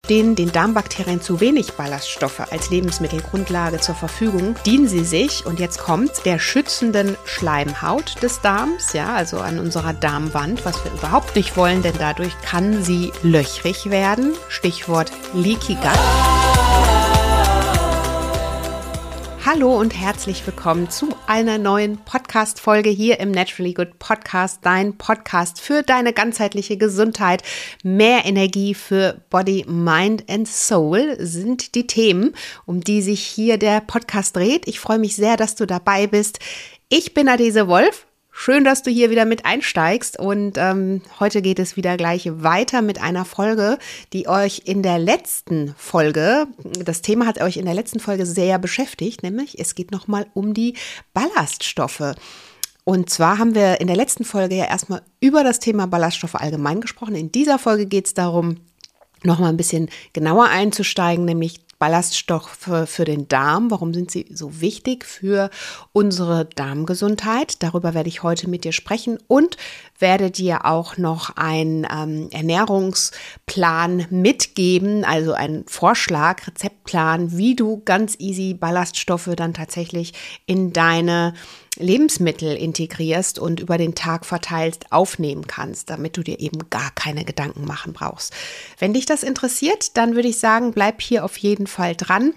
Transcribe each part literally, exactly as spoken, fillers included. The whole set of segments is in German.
Stehen den Darmbakterien zu wenig Ballaststoffe als Lebensmittelgrundlage zur Verfügung, dienen sie sich, und jetzt kommt's, der schützenden Schleimhaut des Darms, ja, also an unserer Darmwand, was wir überhaupt nicht wollen, denn dadurch kann sie löchrig werden. Stichwort Leaky Gut. Hallo und herzlich willkommen zu einer neuen Podcast-Folge hier im Naturally Good Podcast, dein Podcast für deine ganzheitliche Gesundheit. Mehr Energie für Body, Mind and Soul sind die Themen, um die sich hier der Podcast dreht. Ich freue mich sehr, dass du dabei bist. Ich bin Adese Wolf. Schön, dass du hier wieder mit einsteigst, und ähm, heute geht es wieder gleich weiter mit einer Folge, die euch in der letzten Folge, das Thema hat euch in der letzten Folge sehr beschäftigt, nämlich es geht nochmal um die Ballaststoffe. Und zwar haben wir in der letzten Folge ja erstmal über das Thema Ballaststoffe allgemein gesprochen. In dieser Folge geht es darum, nochmal ein bisschen genauer einzusteigen, nämlich Ballaststoffe für den Darm. Warum sind sie so wichtig für unsere Darmgesundheit? Darüber werde ich heute mit dir sprechen und werde dir auch noch einen ähm, Ernährungsplan mitgeben, also einen Vorschlag, Rezeptplan, wie du ganz easy Ballaststoffe dann tatsächlich in deine Lebensmittel integrierst und über den Tag verteilt aufnehmen kannst, damit du dir eben gar keine Gedanken machen brauchst. Wenn dich das interessiert, dann würde ich sagen, bleib hier auf jeden Fall dran.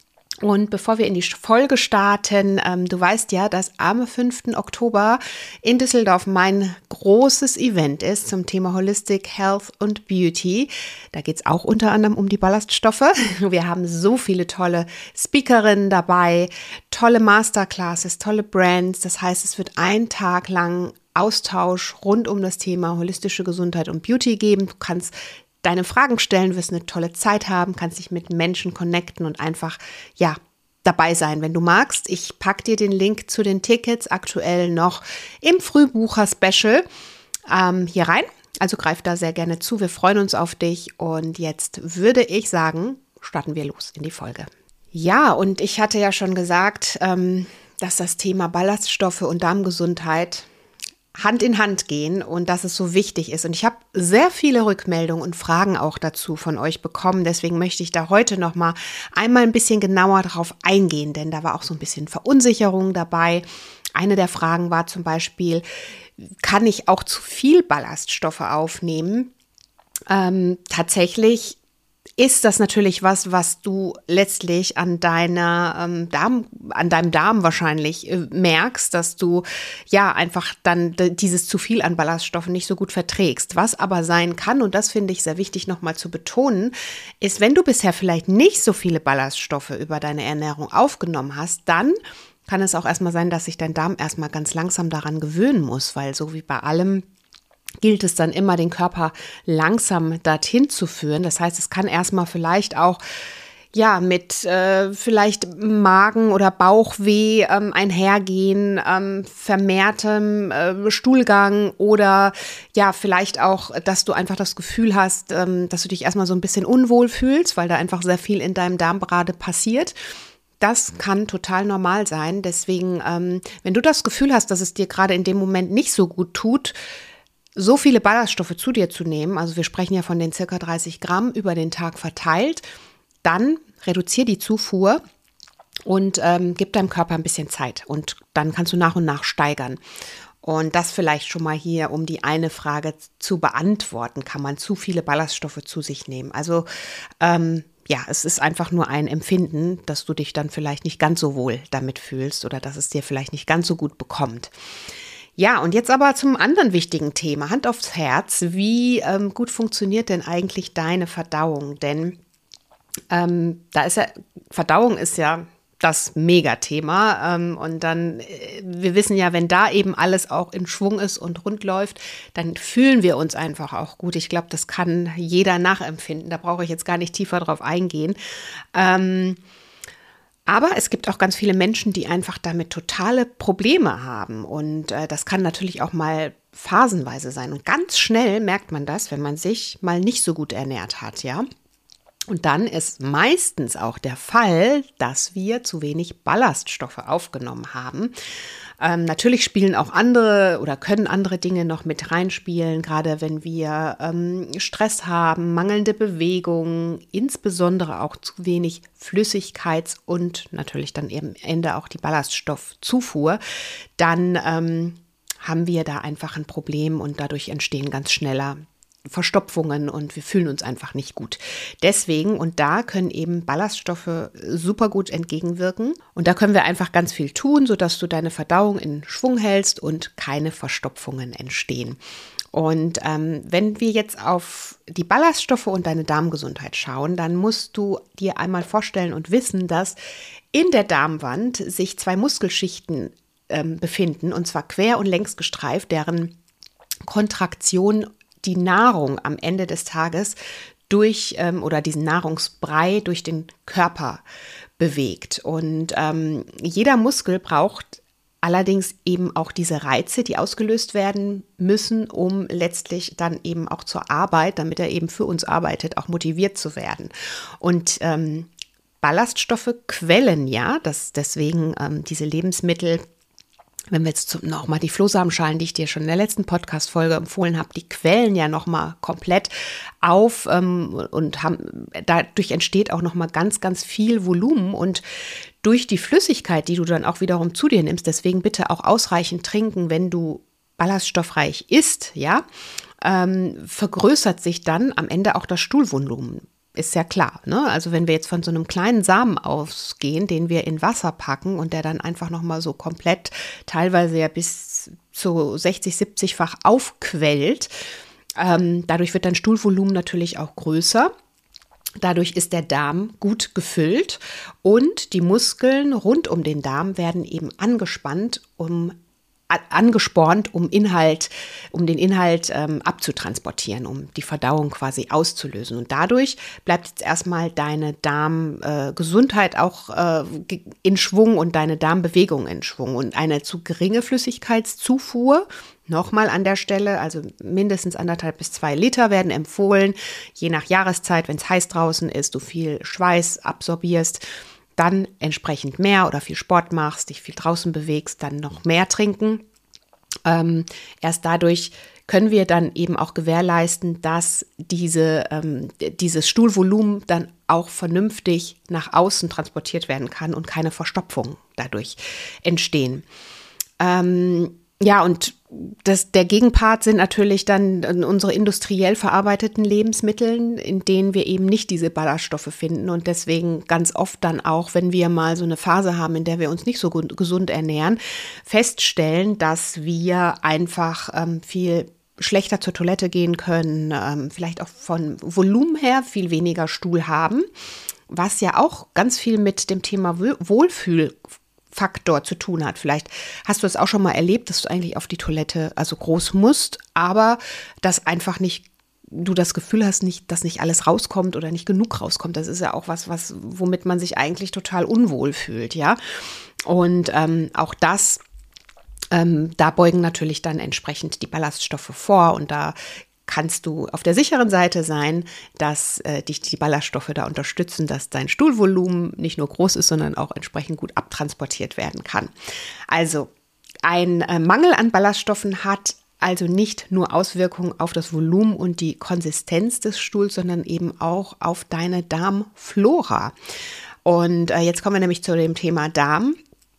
Und bevor wir in die Folge starten, ähm, du weißt ja, dass am fünften Oktober in Düsseldorf mein großes Event ist zum Thema Holistic Health und Beauty. Da geht es auch unter anderem um die Ballaststoffe. Wir haben so viele tolle Speakerinnen dabei, tolle Masterclasses, tolle Brands. Das heißt, es wird einen Tag lang Austausch rund um das Thema holistische Gesundheit und Beauty geben. Du kannst deine Fragen stellen, wirst eine tolle Zeit haben, kannst dich mit Menschen connecten und einfach, ja, dabei sein, wenn du magst. Ich packe dir den Link zu den Tickets aktuell noch im Frühbucher-Special ähm, hier rein. Also greif da sehr gerne zu. Wir freuen uns auf dich. Und jetzt würde ich sagen, starten wir los in die Folge. Ja, und ich hatte ja schon gesagt, ähm, dass das Thema Ballaststoffe und Darmgesundheit Hand in Hand gehen und dass es so wichtig ist. Und ich habe sehr viele Rückmeldungen und Fragen auch dazu von euch bekommen. Deswegen möchte ich da heute noch mal einmal ein bisschen genauer drauf eingehen, denn da war auch so ein bisschen Verunsicherung dabei. Eine der Fragen war zum Beispiel, kann ich auch zu viel Ballaststoffe aufnehmen? Ähm, tatsächlich ist das natürlich was, was du letztlich an deiner ähm, Darm, an deinem Darm wahrscheinlich äh, merkst, dass du ja einfach dann d- dieses zu viel an Ballaststoffen nicht so gut verträgst. Was aber sein kann, und das finde ich sehr wichtig nochmal zu betonen, ist, wenn du bisher vielleicht nicht so viele Ballaststoffe über deine Ernährung aufgenommen hast, dann kann es auch erstmal sein, dass sich dein Darm erstmal ganz langsam daran gewöhnen muss, weil so wie bei allem gilt es dann immer, den Körper langsam dorthin zu führen. Das heißt, es kann erstmal vielleicht auch ja mit äh, vielleicht Magen- oder Bauchweh ähm, einhergehen, ähm, vermehrtem äh, Stuhlgang oder ja vielleicht auch, dass du einfach das Gefühl hast, ähm, dass du dich erstmal so ein bisschen unwohl fühlst, weil da einfach sehr viel in deinem Darm gerade passiert. Das kann total normal sein. Deswegen, ähm, wenn du das Gefühl hast, dass es dir gerade in dem Moment nicht so gut tut, so viele Ballaststoffe zu dir zu nehmen, also wir sprechen ja von den circa dreißig Gramm über den Tag verteilt, dann reduziere die Zufuhr und ähm, gib deinem Körper ein bisschen Zeit und dann kannst du nach und nach steigern. Und das vielleicht schon mal hier, um die eine Frage zu beantworten, kann man zu viele Ballaststoffe zu sich nehmen? Also ähm, ja, es ist einfach nur ein Empfinden, dass du dich dann vielleicht nicht ganz so wohl damit fühlst oder dass es dir vielleicht nicht ganz so gut bekommt. Ja, und jetzt aber zum anderen wichtigen Thema, Hand aufs Herz. Wie ähm, gut funktioniert denn eigentlich deine Verdauung? Denn ähm, da ist ja, Verdauung ist ja das Megathema. Ähm, und dann, äh, wir wissen ja, wenn da eben alles auch in Schwung ist und rund läuft, dann fühlen wir uns einfach auch gut. Ich glaube, das kann jeder nachempfinden. Da brauche ich jetzt gar nicht tiefer drauf eingehen. Ähm, Aber es gibt auch ganz viele Menschen, die einfach damit totale Probleme haben. Und äh, das kann natürlich auch mal phasenweise sein. Und ganz schnell merkt man das, wenn man sich mal nicht so gut ernährt hat, ja. Und dann ist meistens auch der Fall, dass wir zu wenig Ballaststoffe aufgenommen haben. Ähm, natürlich spielen auch andere oder können andere Dinge noch mit reinspielen, gerade wenn wir ähm, Stress haben, mangelnde Bewegung, insbesondere auch zu wenig Flüssigkeits- und natürlich dann eben am Ende auch die Ballaststoffzufuhr, dann ähm, haben wir da einfach ein Problem und dadurch entstehen ganz schneller Verstopfungen und wir fühlen uns einfach nicht gut. Deswegen, und da können eben Ballaststoffe super gut entgegenwirken. Und da können wir einfach ganz viel tun, sodass du deine Verdauung in Schwung hältst und keine Verstopfungen entstehen. Und ähm, wenn wir jetzt auf die Ballaststoffe und deine Darmgesundheit schauen, dann musst du dir einmal vorstellen und wissen, dass in der Darmwand sich zwei Muskelschichten ähm, befinden, und zwar quer und längs gestreift, deren Kontraktion die Nahrung am Ende des Tages durch ähm, oder diesen Nahrungsbrei durch den Körper bewegt. Und ähm, jeder Muskel braucht allerdings eben auch diese Reize, die ausgelöst werden müssen, um letztlich dann eben auch zur Arbeit, damit er eben für uns arbeitet, auch motiviert zu werden. Und ähm, Ballaststoffe quellen ja, dass deswegen ähm, diese Lebensmittel, wenn wir jetzt nochmal die Flohsamenschalen, die ich dir schon in der letzten Podcast-Folge empfohlen habe, die quellen ja nochmal komplett auf ähm, und haben, dadurch entsteht auch nochmal ganz, ganz viel Volumen und durch die Flüssigkeit, die du dann auch wiederum zu dir nimmst, deswegen bitte auch ausreichend trinken, wenn du ballaststoffreich isst, ja, ähm, vergrößert sich dann am Ende auch das Stuhlvolumen. Ist ja klar, ne? Also wenn wir jetzt von so einem kleinen Samen ausgehen, den wir in Wasser packen und der dann einfach nochmal so komplett, teilweise ja bis zu sechzig, siebzig-fach aufquellt, ähm, dadurch wird dein Stuhlvolumen natürlich auch größer. Dadurch ist der Darm gut gefüllt und die Muskeln rund um den Darm werden eben angespannt, um angespornt, um Inhalt, um den Inhalt ähm, abzutransportieren, um die Verdauung quasi auszulösen. Und dadurch bleibt jetzt erstmal deine Darmgesundheit äh, auch äh, in Schwung und deine Darmbewegung in Schwung. Und eine zu geringe Flüssigkeitszufuhr, nochmal an der Stelle, also mindestens anderthalb bis zwei Liter werden empfohlen, je nach Jahreszeit, wenn es heiß draußen ist, du viel Schweiß absorbierst, dann entsprechend mehr oder viel Sport machst, dich viel draußen bewegst, dann noch mehr trinken. Ähm, erst dadurch können wir dann eben auch gewährleisten, dass diese, ähm, dieses Stuhlvolumen dann auch vernünftig nach außen transportiert werden kann und keine Verstopfungen dadurch entstehen. Ähm, Ja, und das, der Gegenpart sind natürlich dann unsere industriell verarbeiteten Lebensmittel, in denen wir eben nicht diese Ballaststoffe finden und deswegen ganz oft dann auch, wenn wir mal so eine Phase haben, in der wir uns nicht so gut, gesund ernähren, feststellen, dass wir einfach ähm, viel schlechter zur Toilette gehen können, ähm, vielleicht auch von Volumen her viel weniger Stuhl haben, was ja auch ganz viel mit dem Thema Wohlfühl Faktor zu tun hat. Vielleicht hast du es auch schon mal erlebt, dass du eigentlich auf die Toilette also groß musst, aber dass einfach nicht, du das Gefühl hast, nicht, dass nicht alles rauskommt oder nicht genug rauskommt. Das ist ja auch was, was womit man sich eigentlich total unwohl fühlt, ja. Und ähm, auch das, ähm, da beugen natürlich dann entsprechend die Ballaststoffe vor und da kannst du auf der sicheren Seite sein, dass äh, dich die Ballaststoffe da unterstützen, dass dein Stuhlvolumen nicht nur groß ist, sondern auch entsprechend gut abtransportiert werden kann. Also ein äh, Mangel an Ballaststoffen hat also nicht nur Auswirkungen auf das Volumen und die Konsistenz des Stuhls, sondern eben auch auf deine Darmflora. Und äh, jetzt kommen wir nämlich zu dem Thema Darm,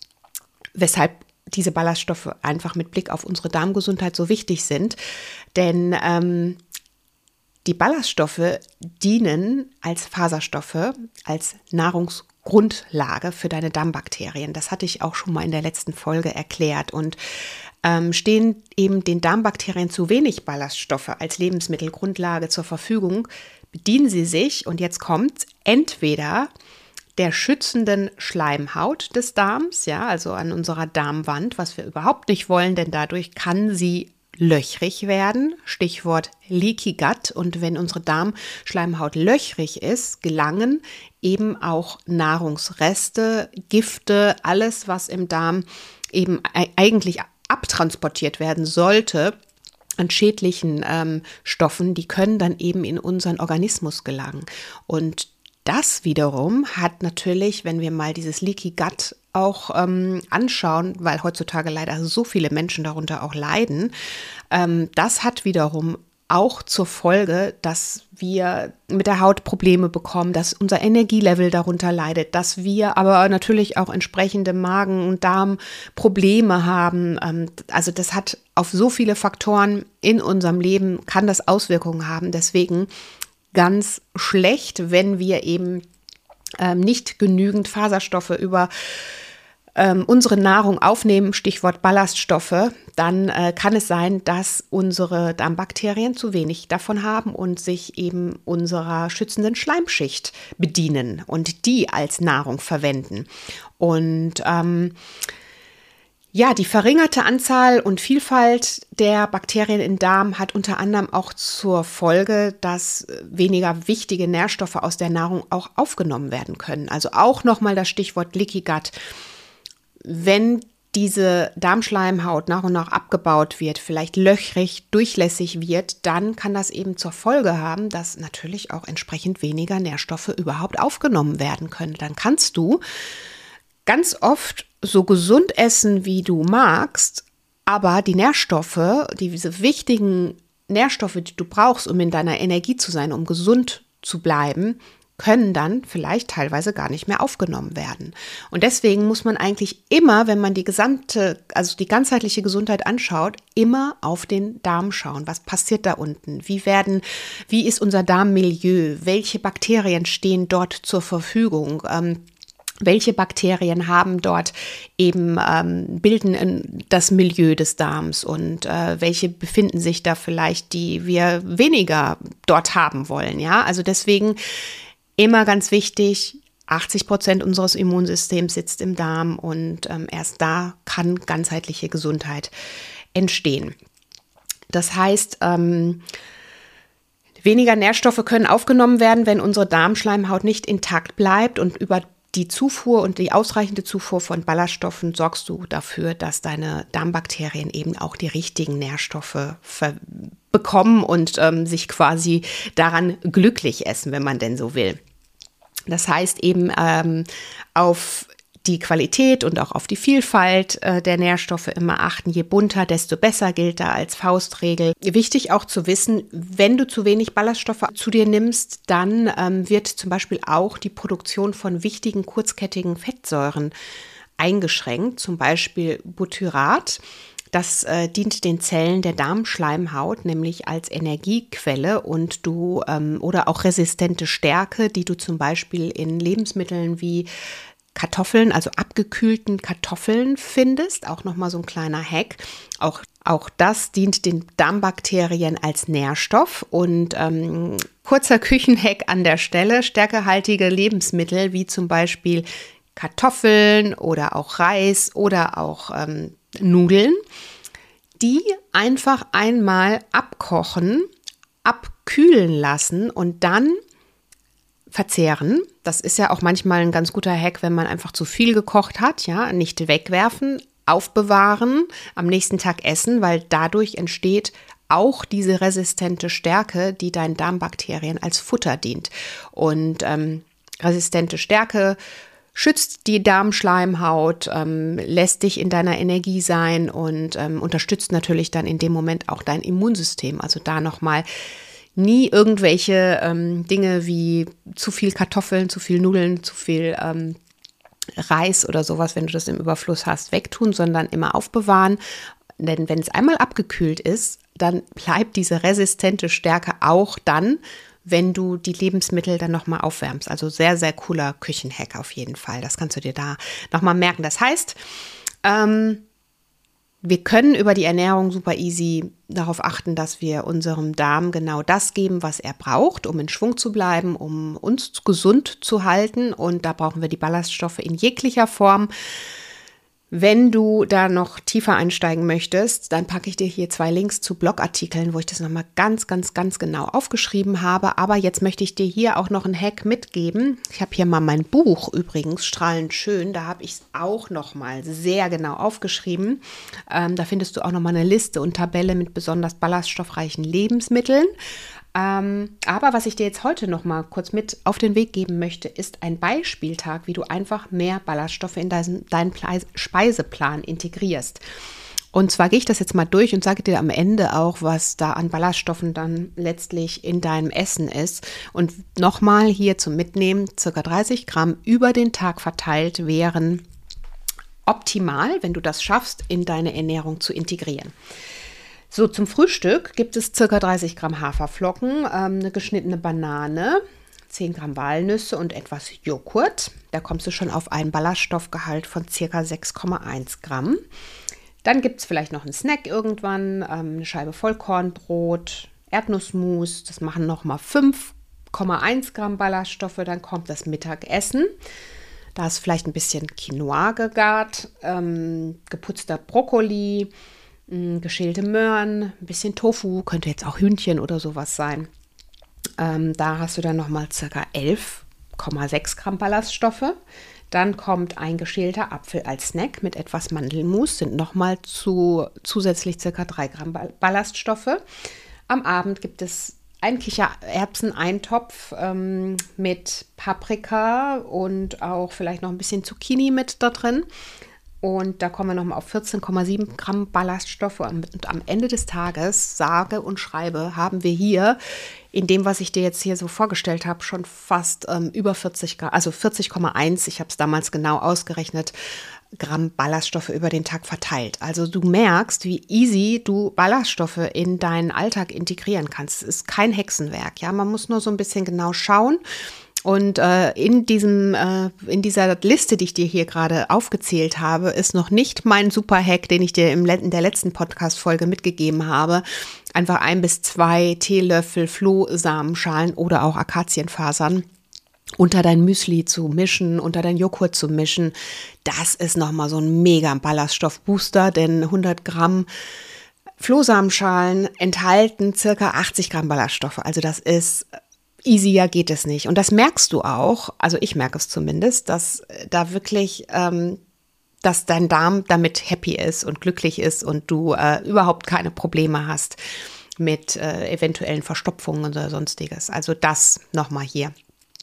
weshalb diese Ballaststoffe einfach mit Blick auf unsere Darmgesundheit so wichtig sind. Denn ähm, die Ballaststoffe dienen als Faserstoffe, als Nahrungsgrundlage für deine Darmbakterien. Das hatte ich auch schon mal in der letzten Folge erklärt. Und ähm, stehen eben den Darmbakterien zu wenig Ballaststoffe als Lebensmittelgrundlage zur Verfügung, bedienen sie sich, und jetzt kommt's, entweder der schützenden Schleimhaut des Darms, ja, also an unserer Darmwand, was wir überhaupt nicht wollen, denn dadurch kann sie löchrig werden, Stichwort Leaky Gut. Und wenn unsere Darmschleimhaut löchrig ist, gelangen eben auch Nahrungsreste, Gifte, alles, was im Darm eben eigentlich abtransportiert werden sollte, an schädlichen ähm, Stoffen, die können dann eben in unseren Organismus gelangen. Und das wiederum hat natürlich, wenn wir mal dieses Leaky Gut auch ähm, anschauen, weil heutzutage leider so viele Menschen darunter auch leiden. Ähm, das hat wiederum auch zur Folge, dass wir mit der Haut Probleme bekommen, dass unser Energielevel darunter leidet, dass wir aber natürlich auch entsprechende Magen- und Darmprobleme haben. Also das hat auf so viele Faktoren in unserem Leben, kann das Auswirkungen haben. Deswegen ganz schlecht, wenn wir eben ähm, nicht genügend Faserstoffe über ähm, unsere Nahrung aufnehmen, Stichwort Ballaststoffe, dann äh, kann es sein, dass unsere Darmbakterien zu wenig davon haben und sich eben unserer schützenden Schleimschicht bedienen und die als Nahrung verwenden. Und ähm, ja, die verringerte Anzahl und Vielfalt der Bakterien im Darm hat unter anderem auch zur Folge, dass weniger wichtige Nährstoffe aus der Nahrung auch aufgenommen werden können. Also auch nochmal das Stichwort Leaky Gut. Wenn diese Darmschleimhaut nach und nach abgebaut wird, vielleicht löchrig, durchlässig wird, dann kann das eben zur Folge haben, dass natürlich auch entsprechend weniger Nährstoffe überhaupt aufgenommen werden können. Dann kannst du ganz oft so gesund essen, wie du magst, aber die Nährstoffe, diese wichtigen Nährstoffe, die du brauchst, um in deiner Energie zu sein, um gesund zu bleiben, können dann vielleicht teilweise gar nicht mehr aufgenommen werden. Und deswegen muss man eigentlich immer, wenn man die gesamte, also die ganzheitliche Gesundheit anschaut, immer auf den Darm schauen. Was passiert da unten? Wie werden, wie ist unser Darmmilieu? Welche Bakterien stehen dort zur Verfügung? Ähm, Welche Bakterien haben dort eben, ähm, bilden das Milieu des Darms und äh, welche befinden sich da vielleicht, die wir weniger dort haben wollen, ja? Also deswegen immer ganz wichtig, achtzig Prozent unseres Immunsystems sitzt im Darm und ähm, erst da kann ganzheitliche Gesundheit entstehen. Das heißt, ähm, weniger Nährstoffe können aufgenommen werden, wenn unsere Darmschleimhaut nicht intakt bleibt, und über die Zufuhr und die ausreichende Zufuhr von Ballaststoffen sorgst du dafür, dass deine Darmbakterien eben auch die richtigen Nährstoffe ver- bekommen und ähm, sich quasi daran glücklich essen, wenn man denn so will. Das heißt eben ähm, auf die Qualität und auch auf die Vielfalt äh, der Nährstoffe immer achten. Je bunter, desto besser, gilt da als Faustregel. Wichtig auch zu wissen, wenn du zu wenig Ballaststoffe zu dir nimmst, dann ähm, wird zum Beispiel auch die Produktion von wichtigen kurzkettigen Fettsäuren eingeschränkt, zum Beispiel Butyrat. Das äh, dient den Zellen der Darmschleimhaut nämlich als Energiequelle, und du ähm, oder auch resistente Stärke, die du zum Beispiel in Lebensmitteln wie Kartoffeln, also abgekühlten Kartoffeln findest. Auch nochmal so ein kleiner Hack. Auch, auch das dient den Darmbakterien als Nährstoff. Und ähm, kurzer Küchenhack an der Stelle: stärkehaltige Lebensmittel wie zum Beispiel Kartoffeln oder auch Reis oder auch ähm, Nudeln, die einfach einmal abkochen, abkühlen lassen und dann verzehren. Das ist ja auch manchmal ein ganz guter Hack, wenn man einfach zu viel gekocht hat, ja, nicht wegwerfen, aufbewahren, am nächsten Tag essen, weil dadurch entsteht auch diese resistente Stärke, die deinen Darmbakterien als Futter dient. Und ähm, resistente Stärke schützt die Darmschleimhaut, ähm, lässt dich in deiner Energie sein und ähm, unterstützt natürlich dann in dem Moment auch dein Immunsystem. Also da nochmal nie irgendwelche ähm, Dinge wie zu viel Kartoffeln, zu viel Nudeln, zu viel ähm, Reis oder sowas, wenn du das im Überfluss hast, wegtun, sondern immer aufbewahren. Denn wenn es einmal abgekühlt ist, dann bleibt diese resistente Stärke auch dann, wenn du die Lebensmittel dann nochmal aufwärmst. Also sehr, sehr cooler Küchenhack auf jeden Fall. Das kannst du dir da nochmal merken. Das heißt, ähm, wir können über die Ernährung super easy darauf achten, dass wir unserem Darm genau das geben, was er braucht, um in Schwung zu bleiben, um uns gesund zu halten. Und da brauchen wir die Ballaststoffe in jeglicher Form. Wenn du da noch tiefer einsteigen möchtest, dann packe ich dir hier zwei Links zu Blogartikeln, wo ich das nochmal ganz, ganz, ganz genau aufgeschrieben habe. Aber jetzt möchte ich dir hier auch noch einen Hack mitgeben. Ich habe hier mal mein Buch übrigens, Strahlend schön. Da habe ich es auch nochmal sehr genau aufgeschrieben. Ähm, da findest du auch nochmal eine Liste und Tabelle mit besonders ballaststoffreichen Lebensmitteln. Ähm, aber was ich dir jetzt heute noch mal kurz mit auf den Weg geben möchte, ist ein Beispieltag, wie du einfach mehr Ballaststoffe in deinen, deinen Speiseplan integrierst. Und zwar gehe ich das jetzt mal durch und sage dir am Ende auch, was da an Ballaststoffen dann letztlich in deinem Essen ist. Und nochmal hier zum Mitnehmen, circa dreißig Gramm über den Tag verteilt wären optimal, wenn du das schaffst, in deine Ernährung zu integrieren. So, zum Frühstück gibt es ca. dreißig Gramm Haferflocken, ähm, eine geschnittene Banane, zehn Gramm Walnüsse und etwas Joghurt. Da kommst du schon auf einen Ballaststoffgehalt von ca. sechs Komma eins Gramm. Dann gibt es vielleicht noch einen Snack irgendwann, ähm, eine Scheibe Vollkornbrot, Erdnussmus. Das machen nochmal fünf Komma eins Gramm Ballaststoffe. Dann kommt das Mittagessen. Da ist vielleicht ein bisschen Quinoa gegart, ähm, geputzter Brokkoli, geschälte Möhren, ein bisschen Tofu, könnte jetzt auch Hühnchen oder sowas sein. Ähm, da hast du dann nochmal ca. elf Komma sechs Gramm Ballaststoffe. Dann kommt ein geschälter Apfel als Snack mit etwas Mandelmus, sind nochmal zu, zusätzlich ca. drei Gramm Ballaststoffe. Am Abend gibt es einen Kichererbsen-Eintopf ähm, mit Paprika und auch vielleicht noch ein bisschen Zucchini mit da drin. Und da kommen wir nochmal auf vierzehn Komma sieben Gramm Ballaststoffe. Und am Ende des Tages, sage und schreibe, haben wir hier, in dem, was ich dir jetzt hier so vorgestellt habe, schon fast ähm, über vierzig Gramm, also vierzig Komma eins, ich habe es damals genau ausgerechnet, Gramm Ballaststoffe über den Tag verteilt. Also du merkst, wie easy du Ballaststoffe in deinen Alltag integrieren kannst. Es ist kein Hexenwerk, ja, man muss nur so ein bisschen genau schauen. Und äh, in diesem, äh, in dieser Liste, die ich dir hier gerade aufgezählt habe, ist noch nicht mein Superhack, den ich dir im, in der letzten Podcast-Folge mitgegeben habe. Einfach ein bis zwei Teelöffel Flohsamenschalen oder auch Akazienfasern unter dein Müsli zu mischen, unter dein Joghurt zu mischen. Das ist nochmal so ein mega Ballaststoffbooster, denn hundert Gramm Flohsamenschalen enthalten circa achtzig Gramm Ballaststoffe. Also das ist easier geht es nicht. Und das merkst du auch, also ich merke es zumindest, dass da wirklich, ähm, dass dein Darm damit happy ist und glücklich ist und du äh, überhaupt keine Probleme hast mit äh, eventuellen Verstopfungen oder sonstiges. Also das nochmal hier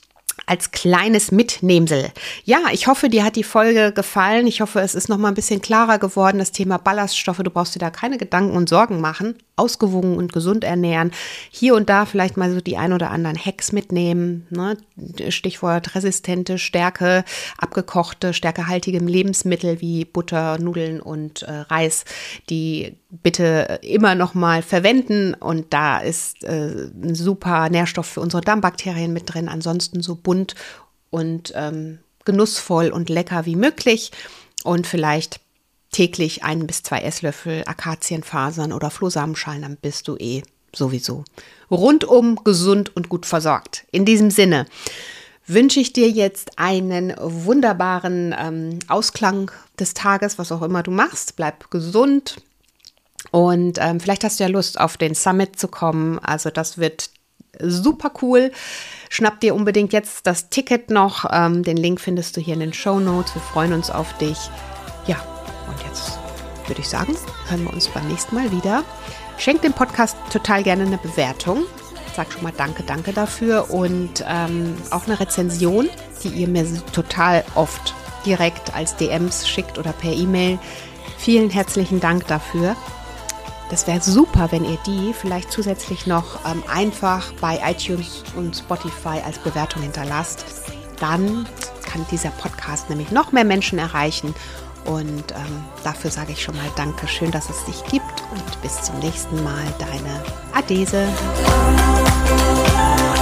als kleines Mitnehmsel. Ja, ich hoffe, dir hat die Folge gefallen. Ich hoffe, es ist noch mal ein bisschen klarer geworden, das Thema Ballaststoffe. Du brauchst dir da keine Gedanken und Sorgen machen. Ausgewogen und gesund ernähren. Hier und da vielleicht mal so die ein oder anderen Hacks mitnehmen. Ne? Stichwort resistente Stärke, abgekochte, stärkehaltige Lebensmittel wie Butter, Nudeln und äh, Reis, die bitte immer noch mal verwenden. Und da ist äh, ein super Nährstoff für unsere Darmbakterien mit drin. Ansonsten so bunt und ähm, genussvoll und lecker wie möglich. Und vielleicht täglich ein bis zwei Esslöffel Akazienfasern oder Flohsamenschalen, dann bist du eh sowieso rundum gesund und gut versorgt. In diesem Sinne wünsche ich dir jetzt einen wunderbaren ähm, Ausklang des Tages, was auch immer du machst. Bleib gesund und ähm, vielleicht hast du ja Lust, auf den Summit zu kommen. Also das wird super cool. Schnapp dir unbedingt jetzt das Ticket noch. Ähm, den Link findest du hier in den Shownotes. Wir freuen uns auf dich. Ja. Und jetzt würde ich sagen, hören wir uns beim nächsten Mal wieder. Schenk dem Podcast total gerne eine Bewertung. Sag schon mal danke, danke dafür. Und ähm, auch eine Rezension, die ihr mir total oft direkt als D Ms schickt oder per E-Mail. Vielen herzlichen Dank dafür. Das wäre super, wenn ihr die vielleicht zusätzlich noch ähm, einfach bei iTunes und Spotify als Bewertung hinterlasst. Dann kann dieser Podcast nämlich noch mehr Menschen erreichen. Und ähm, dafür sage ich schon mal Danke, schön, dass es dich gibt und bis zum nächsten Mal, deine Adese.